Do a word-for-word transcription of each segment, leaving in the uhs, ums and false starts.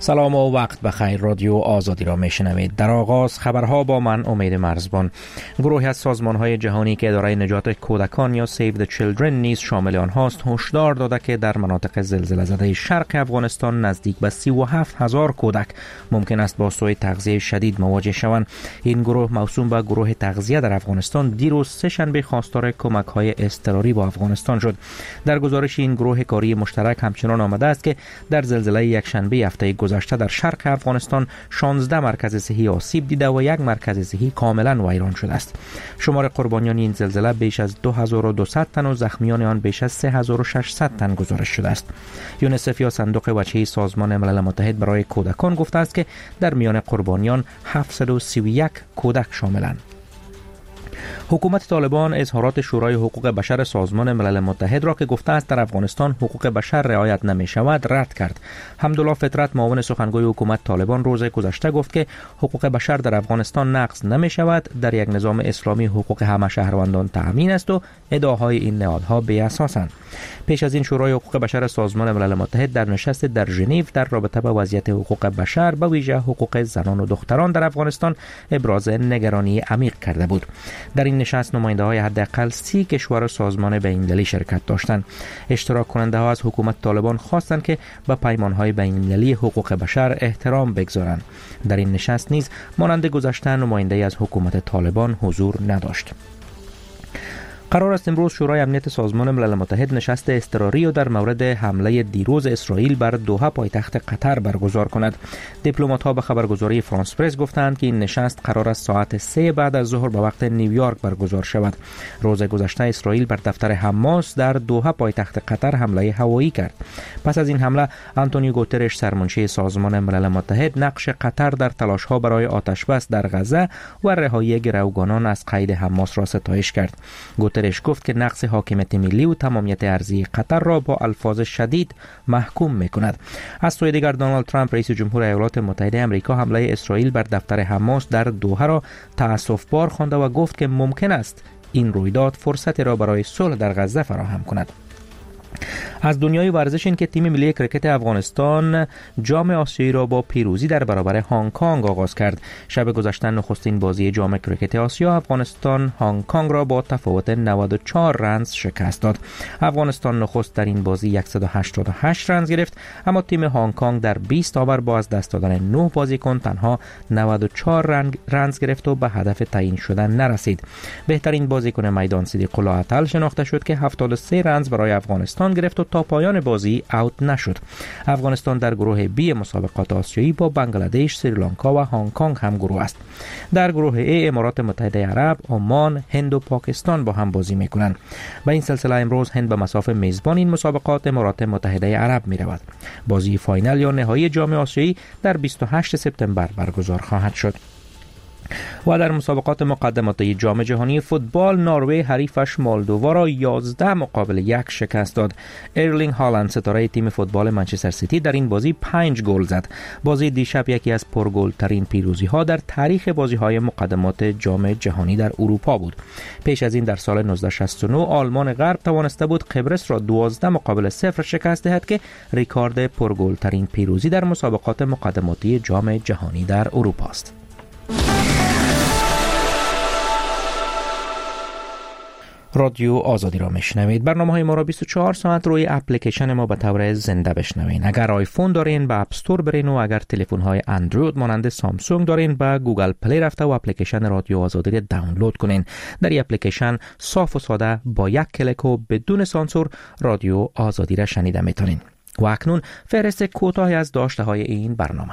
سلام و وقت بخیر. رادیو آزادی را میشنوید. در آغاز خبرها با من امید مرزبان. گروهی از سازمان‌های جهانی که اداره نجات کودکان یا Save the Children نیز شامل آنهاست هشدار داده که در مناطق زلزله زده شرق افغانستان نزدیک به سی و هفت هزار کودک ممکن است با سوء تغذیه شدید مواجه شوند. این گروه موسوم به گروه تغذیه در افغانستان دیروز سه شنبه خواستار کمک‌های اضطراری با افغانستان شد. در گزارش این گروه کاری مشترک همچنان آمده است که در زلزله یک شنبه هفته گذشته در شرق افغانستان شانزده مرکز صحی آسیب دیده و یک مرکز صحی کاملا ویران شده است. شمار قربانیان این زلزله بیش از دو هزار و دویست تن و زخمیان آن بیش از سه هزار و ششصد تن گزارش شده است. یونیسف یا صندوق وجهی سازمان ملل متحد برای کودکان گفته است که در میان قربانیان هفتصد و سی و یک کودک شاملند. حکومت طالبان اظهارات شورای حقوق بشر سازمان ملل متحد را که گفته است در افغانستان حقوق بشر رعایت نمی شود رد کرد. حمدالله فطرت معاون سخنگوی حکومت طالبان روز گذشته گفت که حقوق بشر در افغانستان نقض نمی شود، در یک نظام اسلامی حقوق همه شهروندان تأمین است و ادعاهای این نهادها بی اساسند. پیش از این شورای حقوق بشر سازمان ملل متحد در نشست در ژنو در رابطه با وضعیت حقوق بشر به ویژه حقوق زنان و دختران در افغانستان ابراز نگرانی عمیق کرده بود. در این نشست نماینده های حداقل سی کشور سازمان بین‌المللی شرکت داشتند. اشتراک کننده ها از حکومت طالبان خواستند که به پیمان های بین‌المللی حقوق بشر احترام بگذارند. در این نشست نیز مانند گذشته نماینده‌ای از حکومت طالبان حضور نداشت. قرار است امروز شورای امنیت سازمان ملل متحد نشست اضطراری و در مورد حمله دیروز اسرائیل بر دوحه پایتخت قطر برگزار کند. دیپلمات‌ها به خبرگزاری فرانس پرس گفتند که این نشست قرار است ساعت سه بعد از ظهر به وقت نیویورک برگزار شود. روز گذشته اسرائیل بر دفتر حماس در دوحه پایتخت قطر حمله هوایی کرد. پس از این حمله آنتونیو گوترش سرمنشی سازمان ملل متحد نقش قطر در تلاش‌ها برای آتشبس در غزه و رهایی گروگانان از قید حماس را ستایش کرد. گوترش گفت که نقض حاکمیت ملی و تمامیت ارضی قطر را با الفاظ شدید محکوم می‌کند. از سوی دیگر دونالد ترامپ رئیس جمهور ایالات متحده آمریکا حمله اسرائیل بر دفتر حماس در دوحه را تأسف‌بار خوانده و گفت که ممکن است این رویداد فرصتی را برای صلح در غزه فراهم کند. از دنیای ورزش این که تیم ملی کرکت افغانستان جام آسیایی را با پیروزی در برابر هنگ کنگ آغاز کرد. شب گذشته نخستین بازی جام کرکت آسیا افغانستان هنگ کنگ را با تفاوت نود و چهار رنز شکست داد. افغانستان نخست در این بازی صد و هشتاد و هشت رنز گرفت، اما تیم هنگ کنگ در بیست اوور با از دست دادن نه بازیکن تنها نود و چهار رنز گرفت و به هدف تعیین شدن نرسید. بهترین بازیکن میدان صدیق الله عطل شناخته شد که هفتاد و سه رنز برای افغانستان گرفت و تا پایان بازی اوت نشد. افغانستان در گروه بی مسابقات آسیایی با بنگلادش، سریلانکا و هنگ کنگ هم گروه است. در گروه ای امارات متحده عرب، عمان، هند و پاکستان با هم بازی میکنند. با این سلسله امروز هند به مصاف میزبان این مسابقات امارات متحده عرب میرود. بازی فاینال یا نهایی جام آسیایی در بیست و هشتم سپتامبر برگزار خواهد شد. و در مسابقات مقدماتی جام جهانی فوتبال نروژ حریفش مولدووا را یازده مقابل یک شکست داد. ارلینگ هالند ستاره تیم فوتبال منچستر سیتی در این بازی پنج گل زد. بازی دیشب یکی از پرگل ترین پیروزی ها در تاریخ بازی های مقدمات جام جهانی در اروپا بود. پیش از این در سال نوزده شصت و نه آلمان غرب توانسته بود قبرس را دوازده مقابل صفر شکست دهد که رکورد پرگل ترین پیروزی در مسابقات مقدماتی جام جهانی در اروپا است. رادیو آزادی را میشنوید. برنامه‌های ما را بیست و چهار ساعت روی اپلیکیشن ما به طور زنده بشنوین. اگر آیفون دارین به اپ استور برین و اگر تلفن‌های اندروید مانند سامسونگ دارین به گوگل پلی رفته و اپلیکیشن رادیو آزادی را دانلود کنین. در این اپلیکیشن صاف و ساده با یک کلیک و بدون سانسور رادیو آزادی را شنیده میتونین. و اکنون فهرست کوتاهی از داشته‌های این برنامه.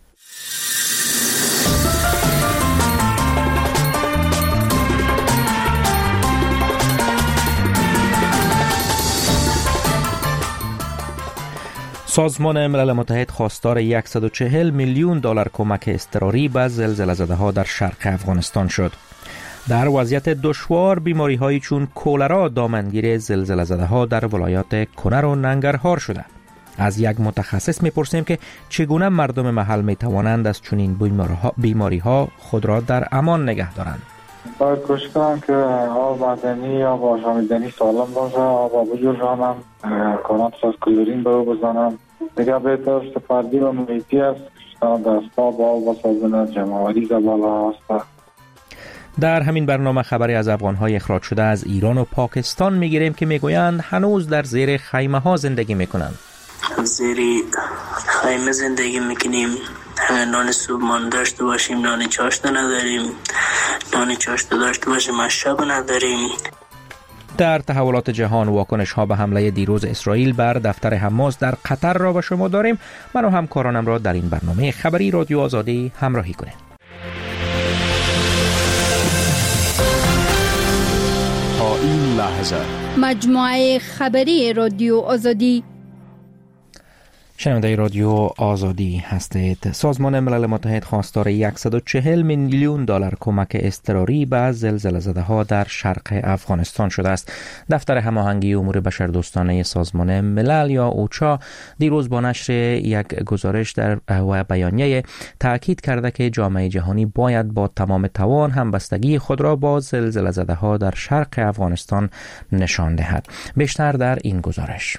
سازمان ملل متحد خواستار صد و چهل میلیون دلار کمک اضطراری به زلزله زده ها در شرق افغانستان شد. در وضعیت دشوار بیماری هایی چون کولرا دامنگیر زلزله زده ها در ولایات کنر و ننگرهار شده. از یک متخصص میپرسیم که چگونه مردم محل میتوانند از چنین بیماری ها خود را در امان نگه دارند. باید کوشش کنم که آب معدنی یا آشامیدنی سالم باشه، آب آبجور رانم، کانات از کلورین به او بزنم دیگه بهتر فردی و محیطی است که دستگاه با آب و صابون جمع‌آوری بالا هست. در همین برنامه خبری از افغان‌های اخراج شده از ایران و پاکستان میگیریم که میگویند هنوز در زیر خیمه ها زندگی میکنند. زیر خیمه زندگی میکنیم، نان صبحانه داشته باشیم، نان چاشت نداریم، نان چاشت داشته باشیم مشرب نداریم. در تحولات جهان واکنش ها به حمله دیروز اسرائیل بر دفتر حماس در قطر را به شما داریم. من و همکارانم را در این برنامه خبری رادیو آزادی همراهی کنید. تا این لحظه مجموعه خبری رادیو آزادی. شنونده رادیو آزادی هستید. سازمان ملل متحد خواستار صد و چهل میلیون دلار کمک اضطراری به زلزله زده ها در شرق افغانستان شده است. دفتر هماهنگی امور بشردوستانه سازمان ملل یا اوچا دیروز با نشر یک گزارش در و بیانیه تاکید کرده که جامعه جهانی باید با تمام توان همبستگی خود را با زلزله زده ها در شرق افغانستان نشان دهد. بیشتر در این گزارش.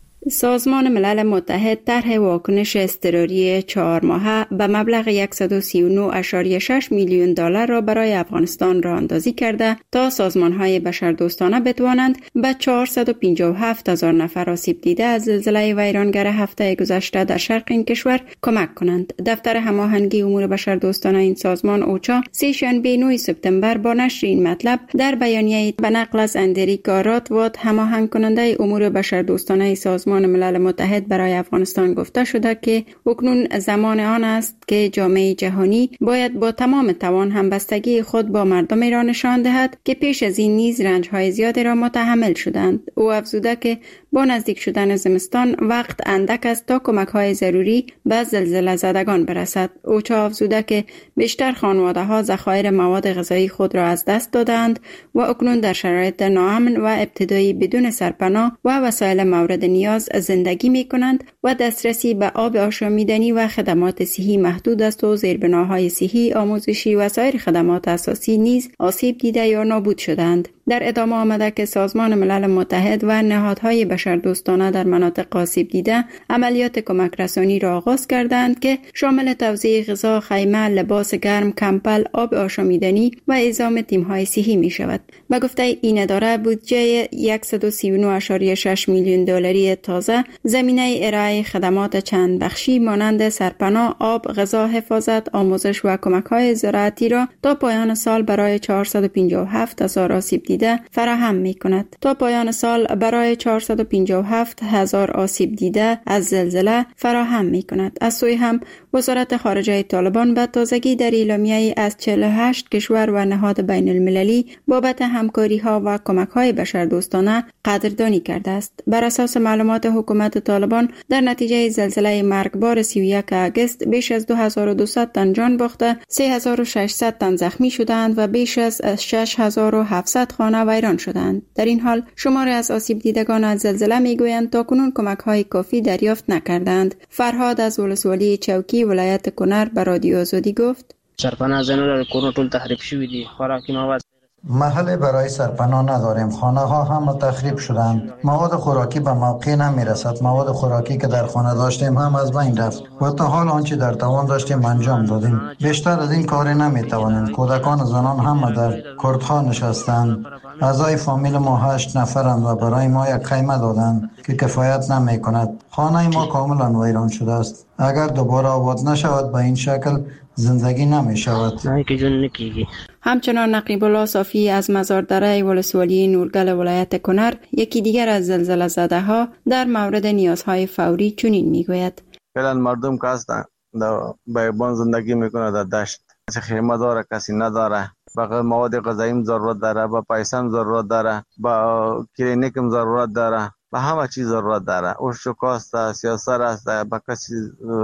سازمان ملل متحد طرح واکنش اضطراری چهار ماهه به مبلغ صد و سی و نه ممیز شش میلیون دلار را برای افغانستان راه اندازی کرده تا سازمان‌های بشردوستانه بتوانند به چهارصد و پنجاه و هفت هزار نفر آسیب دیده از زلزله ویرانگر هفته گذشته در شرق این کشور کمک کنند. دفتر هماهنگی امور بشردوستانه این سازمان اوچا سه شنبه نه سپتامبر با نشر این مطلب در بیانیه به نقل از اندریکا راتوات هماهنگ کننده امور بشردوستانه سازمان ملل متحد برای افغانستان گفته شده که اکنون زمان آن است که جامعه جهانی باید با تمام توان همبستگی خود با مردم را نشان دهد که پیش از این نیز رنج‌های زیادی را متحمل شدند. او افزوده که با نزدیک شدن زمستان وقت اندک است تا کمک‌های ضروری به زلزله زدگان برسد. اوچا افزوده که بیشتر خانواده‌ها ذخایر مواد غذایی خود را از دست دادند و اکنون در شرایط ناامن و ابتدایی بدون سرپناه و وسایل مورد نیاز زندگی می کنند و دسترسی به آب آشامیدنی و خدمات صحی محدود است و زیربناهای صحی، آموزشی و سایر خدمات اساسی نیز آسیب دیده یا نابود شدند. در ادامه آمده که سازمان ملل متحد و نهادهای بشردوستانه در مناطق آسیب دیده عملیات کمک رسانی را آغاز کردند که شامل توزیع غذا، خیمه، لباس گرم، کمپل، آب آشامیدنی و اعزام تیم‌های صحی می شود. به گفته این اداره بودجه صد و سی و نه ممیز شش میلیون دلاری تازه زمینه ارائه خدمات چند بخشی مانند سرپناه، آب، غذا، حفاظت، آموزش و کمک‌های زراعتی را تا پایان سال برای چهارصد و پنجاه و هفت هزار آسیب دیده فراهم می‌کند. تا پایان سال برای چهارصد و پنجاه و هفت هزار آسیب دیده از زلزله فراهم می‌کند. از سوی هم وزارت خارجه طالبان به تازگی در اعلامیه‌ای از چهل و هشت کشور و نهاد بین المللی بابت همکاری‌ها و کمک‌های بشردوستانه قدردانی کرده است. بر اساس معلومات حکومت طالبان در نتیجه زلزله مرگبار سی و یک آگوست بیش از دو هزار و دویست تن جان باخته، سه هزار و ششصد تن زخمی شدند و بیش از شش هزار و هفتصد خانه ویران شدند. در این حال شماری از آسیب دیدگان از زلزله میگویند تا کنون کمک‌های کافی دریافت نکردند. فرهاد از ولسوالی چوکی ولایت کنر به رادیو آزادی گفت: سرپناه زنان کورونه ټول تخریب شوی دي، خوراکي مواد محل برای سرپناه نداریم. خانه ها هم تخریب شدند. مواد خوراکی به موقع نمی رسد. مواد خوراکی که در خانه داشتیم هم از بین رفت و تا حال آنچه در توان داشتیم انجام دادیم. بیشتر از این کاری نمی توانیم. کودکان و زنان هم در کردها نشستند. اعضای فامیل ما هشت نفرند و برای ما یک خیمه دادند که کفایت نمی کند. خانه ما کاملا ویران شده است. اگر دوباره آباد نشود به این شکل زندگی نمی شود. نه که جون نکیږي. همچنان نقیب الله صافی از مزاردره ولسوالی نورگل ولایت کنر یکی دیگر از زلزله زده ها در مورد نیازهای فوری چنین میگوید: فعلا مردم که هستن در بیابان زندگی میکنه، در دشت، کسی خیمه داره کسی نداره، فقط مواد غذایی ضرورت داره، با پیسه ضرورت داره، با کلینیک ضرورت داره، و همه چیز ضرورت داره. او شکاست سیاست است، با کسی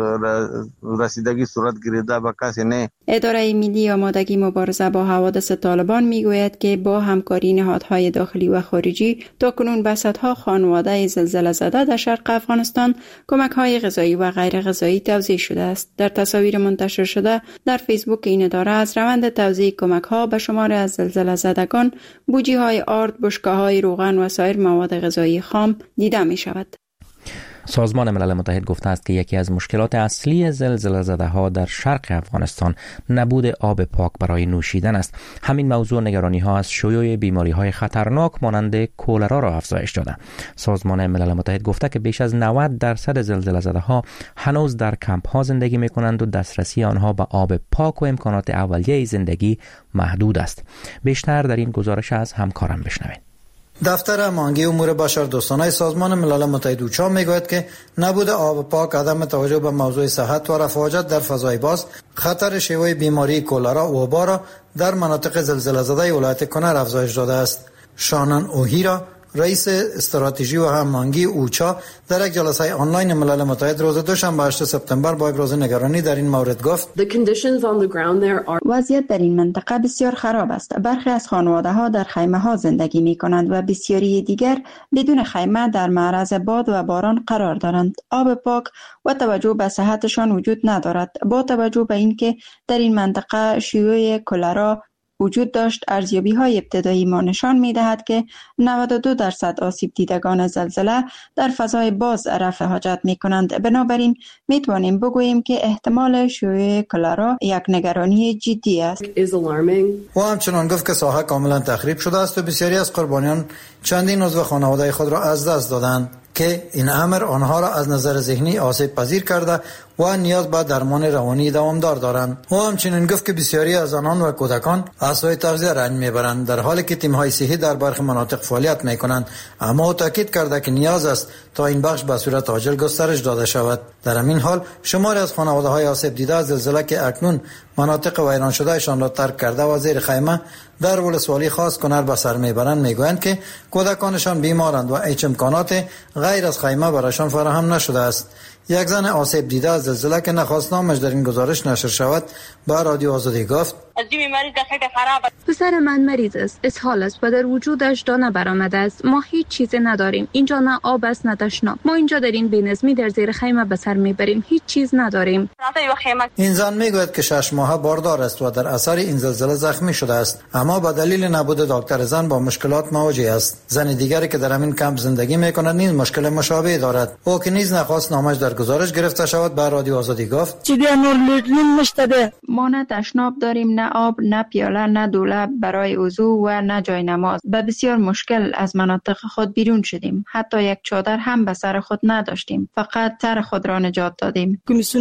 رسیدگی صورت گرفته با کسی نه. اداره ملی آمادگی مبارزه با حوادث طالبان میگوید که با همکاری نهادهای داخلی و خارجی تاکنون به صدها خانواده زلزله زده در شرق افغانستان کمک‌های غذایی و غیر غذایی توزیع شده است. در تصاویر منتشر شده در فیسبوک این اداره از روند توزیع کمک‌ها به شمار از زلزله زدگان بوجی‌های آرد، بشکه‌های روغن و سایر مواد غذایی خام دیده می شود. سازمان ملل متحد گفته است که یکی از مشکلات اصلی زلزله زده ها در شرق افغانستان نبود آب پاک برای نوشیدن است. همین موضوع نگرانی ها از شیوع بیماری های خطرناک مانند کولرا را افزایش داده. سازمان ملل متحد گفته که بیش از نود درصد زلزله زده ها هنوز در کمپ ها زندگی می کنند و دسترسی آنها به آب پاک و امکانات اولیه زندگی محدود است. بیشتر در این گزارش از همکارم بشنوید. دفتر هماهنگی امور بشردوستانه سازمان ملل متحد اوچا میگوید که نبود آب پاک، عدم توجه به موضوع صحت و رفاهجت در فضای باز خطر شیوع بیماری کولرا و وبا را در مناطق زلزله زده ولایت کنر افزایش داده است. شانن اوهیرا، رئیس استراتژی و هماهنگی اوچا، در یک جلسه آنلاین ملل متحد روز دوشنبه هشتم سپتامبر با ابراز نگرانی در این مورد گفت: وضعیت در این منطقه بسیار خراب است. برخی از خانواده ها در خیمه ها زندگی می کنند و بسیاری دیگر بدون خیمه در معرض باد و باران قرار دارند. آب پاک و توجه به صحتشان وجود ندارد. با توجه به اینکه در این منطقه شیوع کولرا وجود داشت، ارزیابی های ابتدایی ما نشان می دهد که نود و دو درصد آسیب دیدگان زلزله در فضای باز رفع حاجت می کنند. بنابراین می توانیم بگوییم که احتمال شیوع کولرا یک نگرانی جدی است. و همچنان گفت که ساحه کاملا تخریب شده است و بسیاری از قربانیان چندین عضو خانواده خود را از دست دادند که این امر آنها را از نظر ذهنی آسیب پذیر کرده و نیاز به درمان روانی دوامدار دارند. و همچنین گفت که بسیاری از آنان و کودکان عصای تغذیه رنج میبرند، در حالی که تیم‌های صحی در برخی مناطق فعالیت میکنند. اما او تاکید کرده که نیاز است تا این بخش به صورت عاجل گسترش داده شود. در همین حال شماری از خانواده‌های آسیب دیده از زلزله که اکنون مناطق ویران شدهشان را ترک کرده و زیر خیمه در ولسوالی خاص کنر به سر میبرند میگویند که کودکانشان بیمارند و هیچ امکانات غیر از خیمه برایشان فراهم نشده است. یک زن آسیب دیده از زلزله که نخواست نامش در این گزارش نشر شود به رادیو آزادی گفت: پسر من مریض است، اسهال است و در وجودش دانه برآمده است. ما هیچ چیزی نداریم. اینجا نه آب است نه تشناب. ما اینجا در این بی‌نظمی در زیر خیمه به سر میبریم. هیچ چیز نداریم. این زن میگوید که شش ماهه باردار است و در اثر این زلزله زخمی شده است، اما به دلیل نبود دکتر زن با مشکلات مواجه است. زن دیگری که در همین کمپ زندگی میکند نیز مشکل مشابه دارد. او که نیز نخواست نامش در گزارش گرفته شود به رادیو آزادی گفت: ما نه تشناب داریم، نه آب، نه پیاله، نه دولاب برای وضو و نه جای نماز. به بسیار مشکل از مناطق خود بیرون شدیم. حتی یک چادر هم به سر خود نداشتیم. فقط سر خود را نجات دادیم.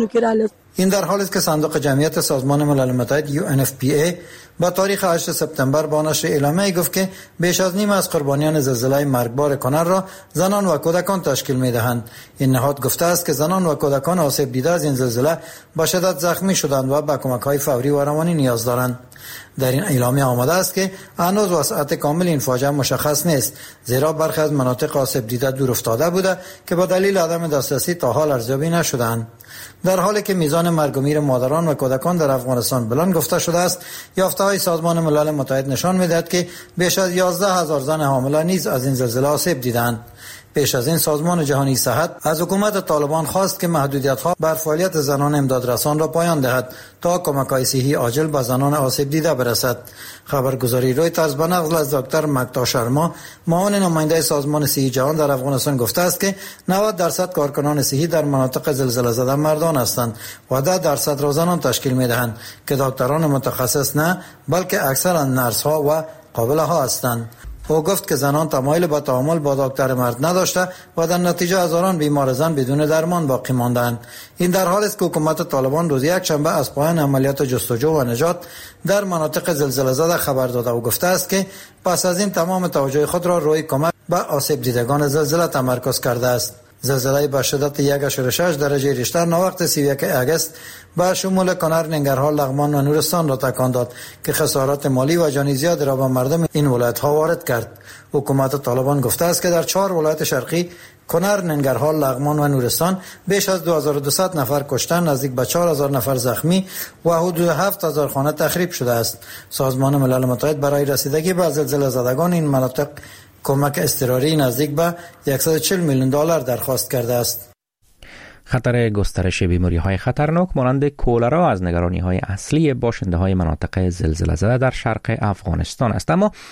این در حالی است که صندوق جمعیت سازمان ملل متحد یو ان اف پی ای با تاریخ هشتم سپتامبر با نشر اعلامیه گفت که بیش از نیم از قربانیان زلزله مرگبار کنر را زنان و کودکان تشکیل می‌دهند. این نهاد گفته است که زنان و کودکان آسیب دیده از این زلزله به شدت زخمی شدند و به کمک‌های فوری و روانی نیاز دارند. در این اعلامیه آمده است که هنوز وسعت کامل این فاجعه مشخص نیست، زیرا برخی از مناطق آسیب دیده دور افتاده بوده که به دلیل عدم دسترسی تا حال ارزیابی نشده‌اند. در حالی که میزان مرگ و میر مادران و کودکان در افغانستان بلند گفته شده است، یافته‌های سازمان ملل متحد نشان می‌دهد که بیش از یازده هزار زن حامله نیز از این زلزله آسیب دیدند. پیش از این سازمان جهانی صحت از حکومت طالبان خواست که محدودیت‌ها بر فعالیت زنان امدادرسان را پایان دهد تا کمک‌های صحی عاجل به زنان آسیب دیده برسد. خبرگزاری رویترز به نقل از دکتر مکتا شرما، معاون نماینده سازمان صحی جهان در افغانستان گفته است که نود درصد کارکنان صحی در مناطق زلزله زده مردان هستند و ده درصد را زنان تشکیل می‌دهند که دکتران متخصص نه، بلکه اکثرا نرس‌ها و قابله‌ها هستند. او گفت که زنان تمایل به تعامل با دکتر مرد نداشته و در نتیجه هزاران بیمار زن بدون درمان باقی ماندند. این در حالی است که حکومت طالبان روز یک شنبه از پایان عملیات جستجو و نجات در مناطق زلزله زده خبر داده و گفته است که پس از این تمام توجه خود را روی کمک به آسیب دیدگان زلزله تمرکز کرده است. زلزله با شدت یک ممیز شش درجه ریشتر ناوقت سی و یک آگوست با شمول کنر، ننگرهار، لغمان و نورستان را تکان داد که خسارات مالی و جانی زیاد را به مردم این ولایت‌ها وارد کرد. حکومت طالبان گفته است که در چهار ولایت شرقی کنر، ننگرهار، لغمان و نورستان بیش از دو هزار و دویست نفر کشتن، نزدیک به چهار هزار نفر زخمی و حدود هفت هزار خانه تخریب شده است. سازمان ملل متحد برای رسیدگی به زلزله زدگان این مناطق کمک اضطراری نزدیک به صد و چهل میلیون دلار درخواست کرده است. خطر گسترش بیماری‌های خطرناک مانند کولرا از نگرانی‌های اصلی باشنده‌های مناطق زلزله زده در شرق افغانستان است، اما